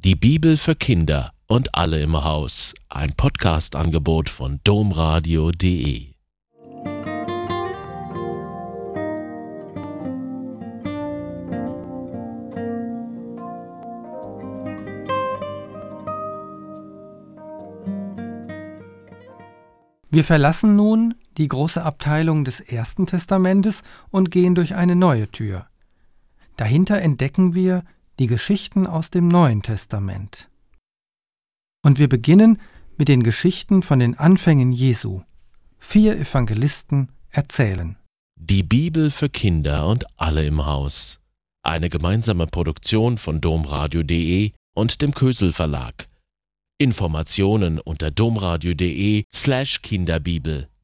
Die Bibel für Kinder und alle im Haus. Ein Podcast-Angebot von domradio.de. Wir verlassen nun die große Abteilung des Ersten Testamentes und gehen durch eine neue Tür. Dahinter entdecken wir die Geschichten aus dem Neuen Testament. Und wir beginnen mit den Geschichten von den Anfängen Jesu. 4 Evangelisten erzählen. Die Bibel für Kinder und alle im Haus. Eine gemeinsame Produktion von domradio.de und dem Kösel Verlag. Informationen unter domradio.de/Kinderbibel.